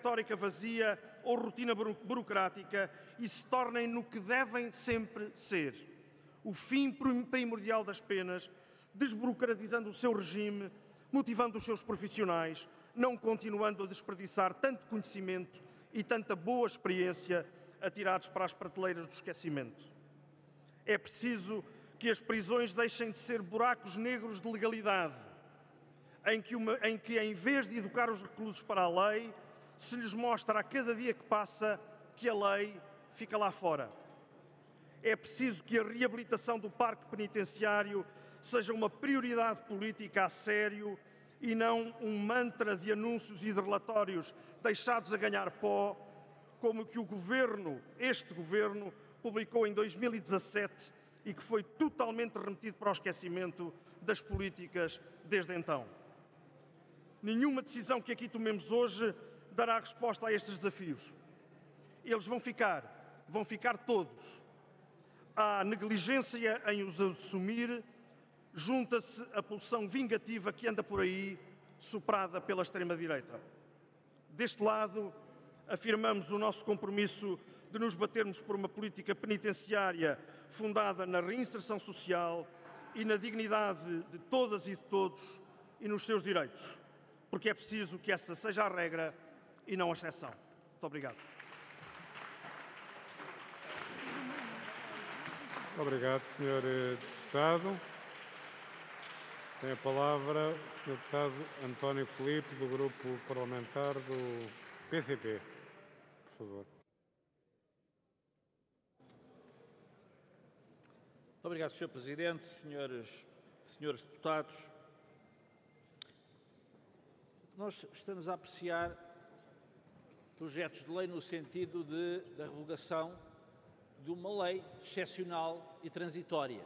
retórica vazia ou rotina burocrática e se tornem no que devem sempre ser: o fim primordial das penas, desburocratizando o seu regime, motivando os seus profissionais, não continuando a desperdiçar tanto conhecimento e tanta boa experiência atirados para as prateleiras do esquecimento. É preciso que as prisões deixem de ser buracos negros de legalidade, em que, em vez de educar os reclusos para a lei, se lhes mostra a cada dia que passa que a lei fica lá fora. É preciso que a reabilitação do parque penitenciário seja uma prioridade política a sério e não um mantra de anúncios e de relatórios deixados a ganhar pó, como o que este Governo, publicou em 2017 e que foi totalmente remetido para o esquecimento das políticas desde então. Nenhuma decisão que aqui tomemos hoje dará resposta a estes desafios. Eles vão ficar todos. À negligência em os assumir, junta-se a pulsão vingativa que anda por aí, soprada pela extrema-direita. Deste lado, afirmamos o nosso compromisso de nos batermos por uma política penitenciária fundada na reinserção social e na dignidade de todas e de todos e nos seus direitos, porque é preciso que essa seja a regra e não a exceção. Muito obrigado. Obrigado, Sr. Deputado. Tem a palavra o Sr. Deputado António Filipe, do Grupo Parlamentar do PCP. Por favor. Muito obrigado, Sr. Presidente, senhores deputados. Nós estamos a apreciar projetos de lei no sentido da revogação de uma lei excepcional e transitória.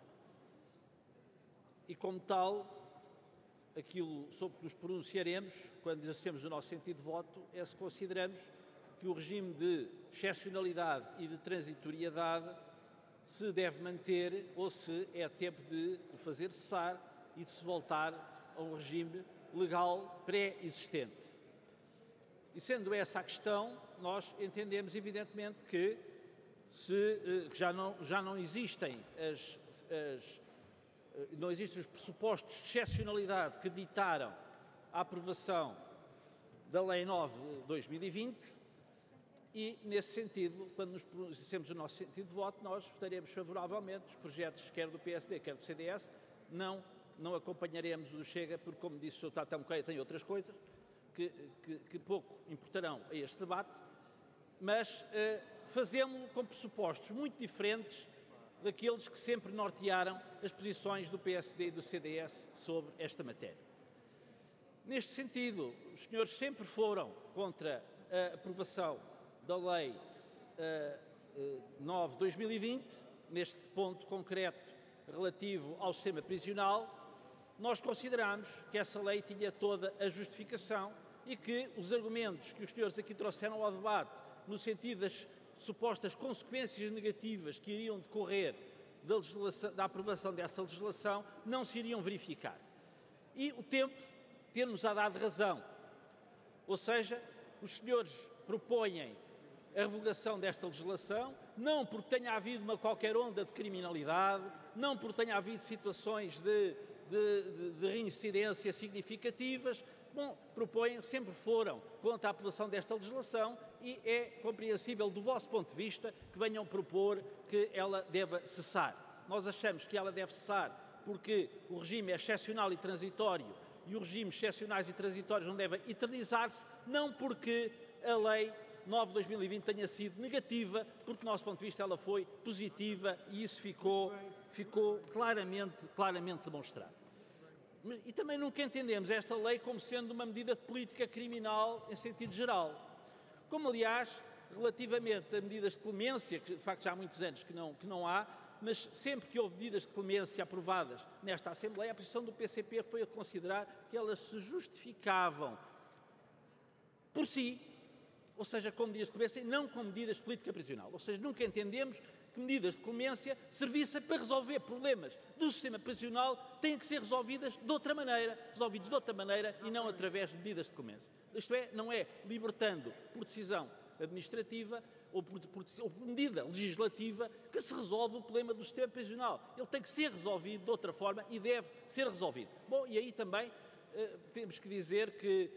E, como tal, aquilo sobre que nos pronunciaremos, quando exercemos o nosso sentido de voto, é se consideramos que o regime de excepcionalidade e de transitoriedade se deve manter ou se é tempo de o fazer cessar e de se voltar a um regime legal pré-existente. E sendo essa a questão, nós entendemos evidentemente que já não existem não existem os pressupostos de excepcionalidade que ditaram a aprovação da Lei 9 de 2020 e, nesse sentido, quando nos pronunciamos o nosso sentido de voto, nós votaremos favoravelmente os projetos quer do PSD, quer do CDS, não acompanharemos o do Chega, porque, como disse o Sr. Tatão Moreira, tem outras coisas que pouco importarão a este debate, mas fazemos-lo com pressupostos muito diferentes daqueles que sempre nortearam as posições do PSD e do CDS sobre esta matéria. Neste sentido, os senhores sempre foram contra a aprovação da Lei 9 de 2020, neste ponto concreto relativo ao sistema prisional. Nós consideramos que essa lei tinha toda a justificação e que os argumentos que os senhores aqui trouxeram ao debate, no sentido das supostas consequências negativas que iriam decorrer da aprovação dessa legislação, não se iriam verificar. E o tempo tem-nos dado razão. Ou seja, os senhores propõem a revogação desta legislação, não porque tenha havido uma qualquer onda de criminalidade, não porque tenha havido situações de reincidência significativas. Bom, propõem, sempre foram contra a aprovação desta legislação e é compreensível do vosso ponto de vista que venham propor que ela deva cessar. Nós achamos que ela deve cessar porque o regime é excepcional e transitório e os regimes excepcionais e transitórios não devem eternizar-se, não porque a lei 9 de 2020 tenha sido negativa, porque do nosso ponto de vista ela foi positiva e isso ficou claramente demonstrado. E também nunca entendemos esta lei como sendo uma medida de política criminal em sentido geral. Como, aliás, relativamente a medidas de clemência, que de facto já há muitos anos que não há, mas sempre que houve medidas de clemência aprovadas nesta Assembleia, a posição do PCP foi a considerar que elas se justificavam por si, ou seja, com medidas de clemência e não com medidas de política prisional. Ou seja, nunca entendemos que medidas de clemência servissem para resolver problemas do sistema prisional, têm que ser resolvidos de outra maneira e não através de medidas de clemência. Isto é, não é libertando por decisão administrativa ou por medida legislativa que se resolve o problema do sistema prisional. Ele tem que ser resolvido de outra forma e deve ser resolvido. Bom, e aí também temos que dizer que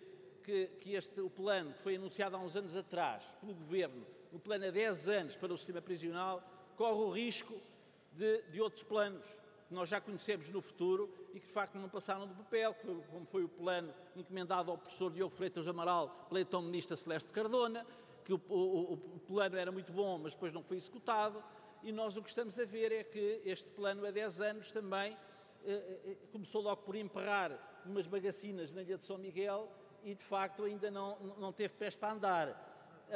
o plano que foi anunciado há uns anos atrás pelo Governo, o plano a 10 anos para o sistema prisional, corre o risco de outros planos que nós já conhecemos no futuro e que de facto não passaram do papel, como foi o plano encomendado ao professor Diogo Freitas do Amaral pela então ministra Celeste Cardona, que o plano era muito bom, mas depois não foi executado, e nós o que estamos a ver é que este plano a 10 anos também começou logo por emperrar umas bagacinas na Ilha de São Miguel e de facto ainda não teve pés para andar.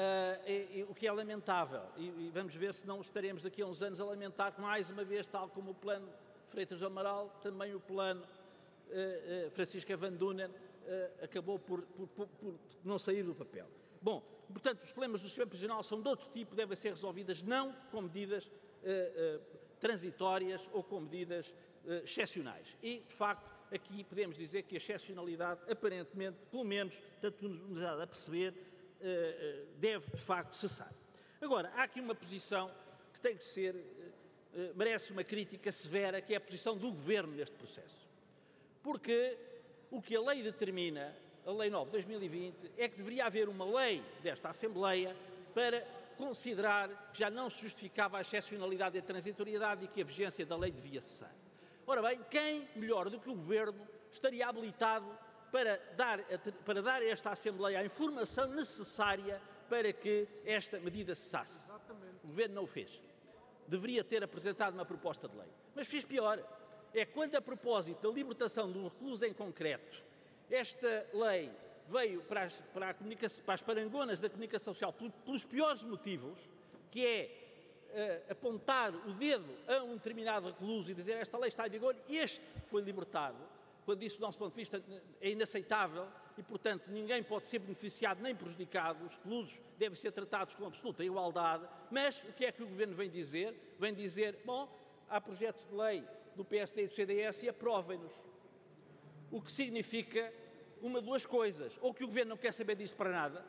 O que é lamentável, e vamos ver se não estaremos daqui a uns anos a lamentar que mais uma vez, tal como o plano Freitas do Amaral, também o plano Francisca Van Dunen acabou por não sair do papel. Bom, portanto, os problemas do sistema prisional são de outro tipo, devem ser resolvidas não com medidas transitórias ou com medidas excepcionais. E, de facto, aqui podemos dizer que a excepcionalidade, aparentemente, pelo menos, tanto nos dá a perceber, deve, de facto, cessar. Agora, há aqui uma posição que tem que ser, merece uma crítica severa, que é a posição do Governo neste processo. Porque o que a lei determina, a Lei 9 de 2020, é que deveria haver uma lei desta Assembleia para considerar que já não se justificava a excepcionalidade e a transitoriedade e que a vigência da lei devia cessar. Ora bem, quem melhor do que o Governo estaria habilitado para dar a esta Assembleia a informação necessária para que esta medida cessasse? O Governo não o fez. Deveria ter apresentado uma proposta de lei. Mas fez pior. É quando, a propósito da libertação de um recluso em concreto, esta lei veio para as parangonas da comunicação social pelos piores motivos, que é apontar o dedo a um determinado recluso e dizer esta lei está em vigor, este foi libertado, quando isso, do nosso ponto de vista, é inaceitável e, portanto, ninguém pode ser beneficiado nem prejudicado, os reclusos devem ser tratados com absoluta igualdade, mas o que é que o Governo vem dizer? Vem dizer, bom, há projetos de lei do PSD e do CDS e aprovem-nos. O que significa uma de duas coisas, ou que o Governo não quer saber disto para nada,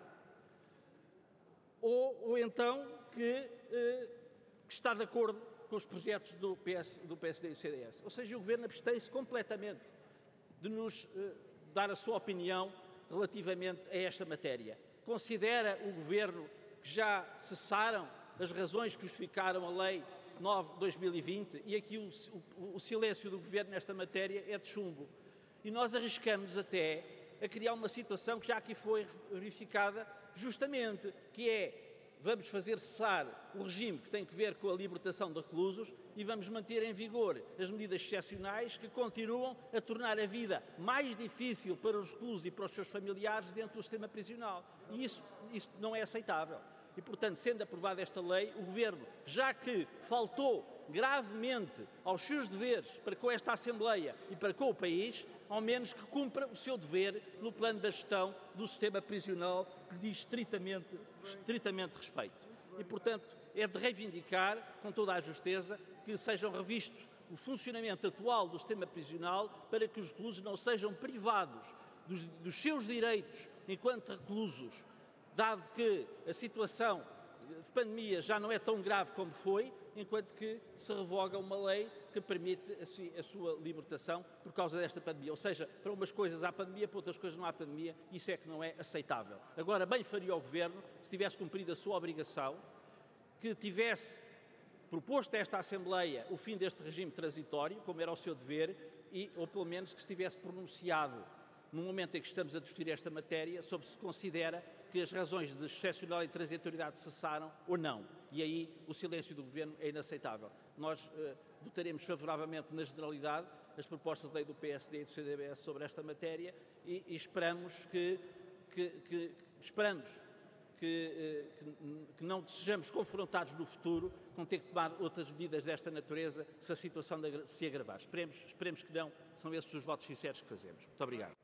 ou então que está de acordo com os projetos do PSD e do CDS. Ou seja, o Governo abstém-se completamente de nos dar a sua opinião relativamente a esta matéria. Considera o Governo que já cessaram as razões que justificaram a Lei 9 de 2020 e aqui o silêncio do Governo nesta matéria é de chumbo. E nós arriscamos até a criar uma situação que já aqui foi verificada justamente, que é vamos fazer cessar o regime que tem que ver com a libertação de reclusos e vamos manter em vigor as medidas excepcionais que continuam a tornar a vida mais difícil para os reclusos e para os seus familiares dentro do sistema prisional. E isso não é aceitável. E, portanto, sendo aprovada esta lei, o Governo, já que faltou gravemente aos seus deveres para com esta Assembleia e para com o país, ao menos que cumpra o seu dever no plano da gestão do sistema prisional que diz estritamente respeito. E, portanto, é de reivindicar, com toda a justeza, que sejam revistos o funcionamento atual do sistema prisional para que os reclusos não sejam privados dos seus direitos enquanto reclusos, dado que a situação de pandemia já não é tão grave como foi, enquanto que se revoga uma lei que permite a sua libertação por causa desta pandemia. Ou seja, para umas coisas há pandemia, para outras coisas não há pandemia, isso é que não é aceitável. Agora, bem faria o Governo, se tivesse cumprido a sua obrigação, que tivesse proposto a esta Assembleia o fim deste regime transitório, como era o seu dever, ou pelo menos que se tivesse pronunciado no momento em que estamos a discutir esta matéria, sobre se considera que as razões de excepcionalidade e transitoriedade cessaram ou não. E aí o silêncio do Governo é inaceitável. Nós votaremos favoravelmente, na generalidade, as propostas de lei do PSD e do CDS sobre esta matéria e esperamos que não sejamos confrontados no futuro com ter que tomar outras medidas desta natureza se a situação se agravar. Esperemos que não. São esses os votos sinceros que fazemos. Muito obrigado.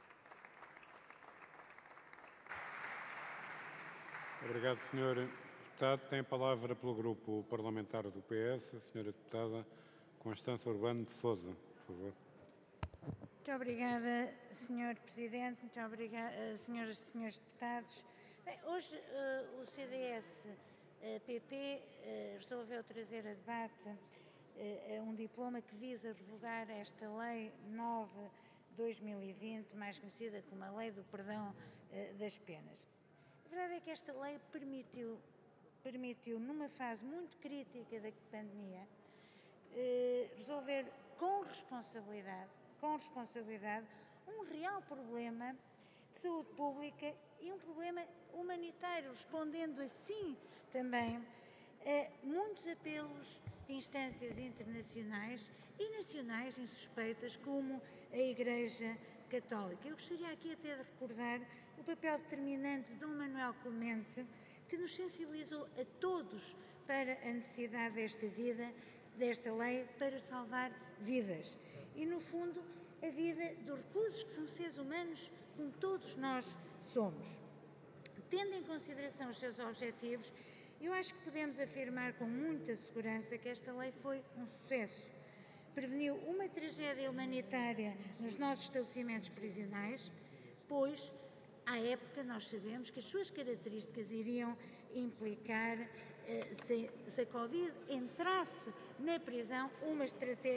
Obrigado, Sr. deputado. Tem a palavra pelo Grupo Parlamentar do PS, a senhora deputada Constança Urbano de Sousa, por favor. Muito obrigada, Sr. Presidente. Muito obrigada, senhoras e senhores deputados. Bem, hoje o CDS-PP resolveu trazer a debate um diploma que visa revogar esta Lei 9/2020, mais conhecida como a Lei do Perdão das Penas. A verdade é que esta lei permitiu, numa fase muito crítica da pandemia, resolver com responsabilidade um real problema de saúde pública e um problema humanitário, respondendo assim também a muitos apelos de instâncias internacionais e nacionais insuspeitas, como a Igreja Católica. Eu gostaria aqui até de recordar o papel determinante de Dom Manuel Clemente, que nos sensibilizou a todos para a necessidade desta lei, para salvar vidas. E, no fundo, a vida dos reclusos, que são seres humanos, como todos nós somos. Tendo em consideração os seus objetivos, eu acho que podemos afirmar com muita segurança que esta lei foi um sucesso. Preveniu uma tragédia humanitária nos nossos estabelecimentos prisionais, pois, à época, nós sabemos que as suas características iriam implicar, se a Covid entrasse na prisão, uma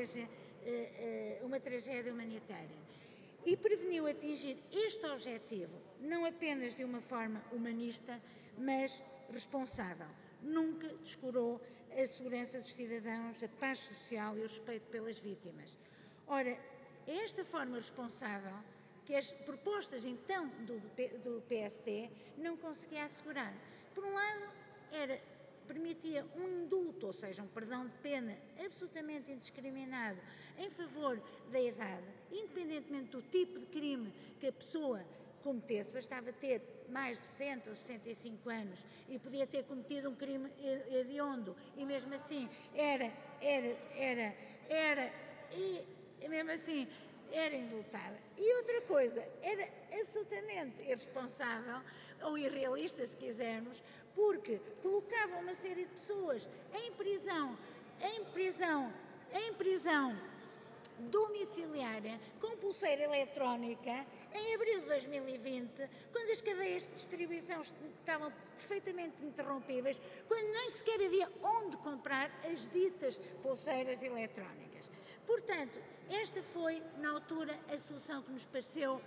tragédia humanitária. E preveniu atingir este objetivo, não apenas de uma forma humanista, mas responsável. Nunca descurou a segurança dos cidadãos, a paz social e o respeito pelas vítimas. Ora, é esta forma responsável que as propostas, então, do PSD não conseguia assegurar. Por um lado, permitia um indulto, ou seja, um perdão de pena absolutamente indiscriminado em favor da idade, independentemente do tipo de crime que a pessoa cometesse. Bastava ter mais de 60 ou 65 anos e podia ter cometido um crime hediondo, e mesmo assim era indultada. E outra coisa, era absolutamente irresponsável, ou irrealista, se quisermos, porque colocava uma série de pessoas em prisão domiciliária com pulseira eletrónica em abril de 2020, quando as cadeias de distribuição estavam perfeitamente interrompíveis, quando nem sequer havia onde comprar as ditas pulseiras eletrónicas. Portanto, esta foi, na altura, a solução que nos pareceu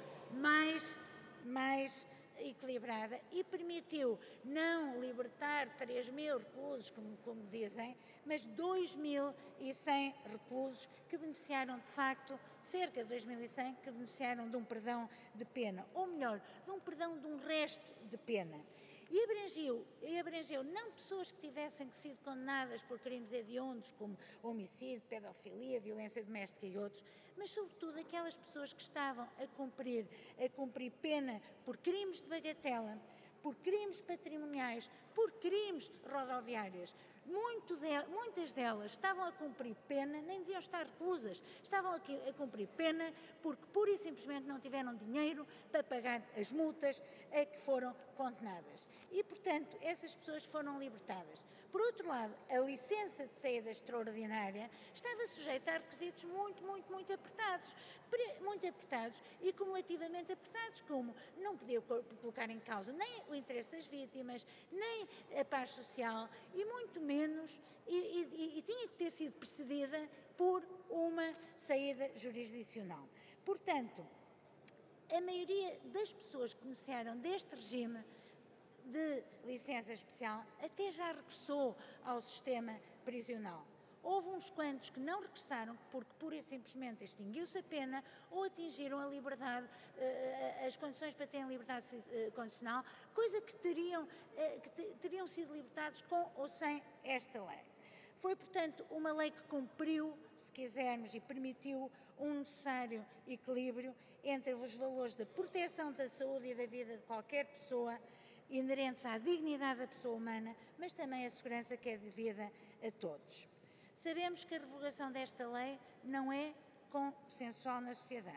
mais equilibrada e permitiu não libertar 3.000 reclusos, como dizem, mas 2.100 reclusos que beneficiaram, de facto, cerca de 2.100 que beneficiaram de um perdão de pena, ou melhor, de um perdão de um resto de pena. E abrangeu não pessoas que tivessem sido condenadas por crimes hediondos, como homicídio, pedofilia, violência doméstica e outros, mas sobretudo aquelas pessoas que estavam a cumprir pena por crimes de bagatela, por crimes patrimoniais, por crimes rodoviários. Muitas delas estavam a cumprir pena, nem deviam estar reclusas, estavam a cumprir pena porque pura e simplesmente não tiveram dinheiro para pagar as multas a que foram condenadas. E, portanto, essas pessoas foram libertadas. Por outro lado, a licença de saída extraordinária estava sujeita a requisitos muito apertados e cumulativamente apertados, como não podia colocar em causa nem o interesse das vítimas, nem a paz social e muito menos, e tinha que ter sido precedida por uma saída jurisdicional. Portanto, a maioria das pessoas que beneficiaram deste regime de licença especial até já regressou ao sistema prisional. Houve uns quantos que não regressaram porque pura e simplesmente extinguiu-se a pena ou atingiram a liberdade, as condições para terem liberdade condicional, coisa que teriam sido libertados com ou sem esta lei. Foi, portanto, uma lei que cumpriu, se quisermos, e permitiu um necessário equilíbrio entre os valores da proteção da saúde e da vida de qualquer pessoa, inerentes à dignidade da pessoa humana, mas também a segurança que é devida a todos. Sabemos que a revogação desta lei não é consensual na sociedade.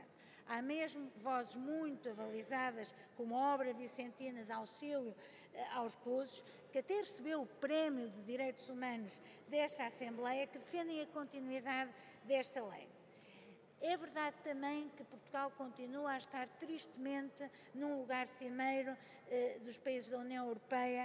Há mesmo vozes muito avalizadas, como a obra vicentina de auxílio aos reclusos, que até recebeu o Prémio de Direitos Humanos desta Assembleia, que defendem a continuidade desta lei. É verdade também que Portugal continua a estar tristemente num lugar cimeiro dos países da União Europeia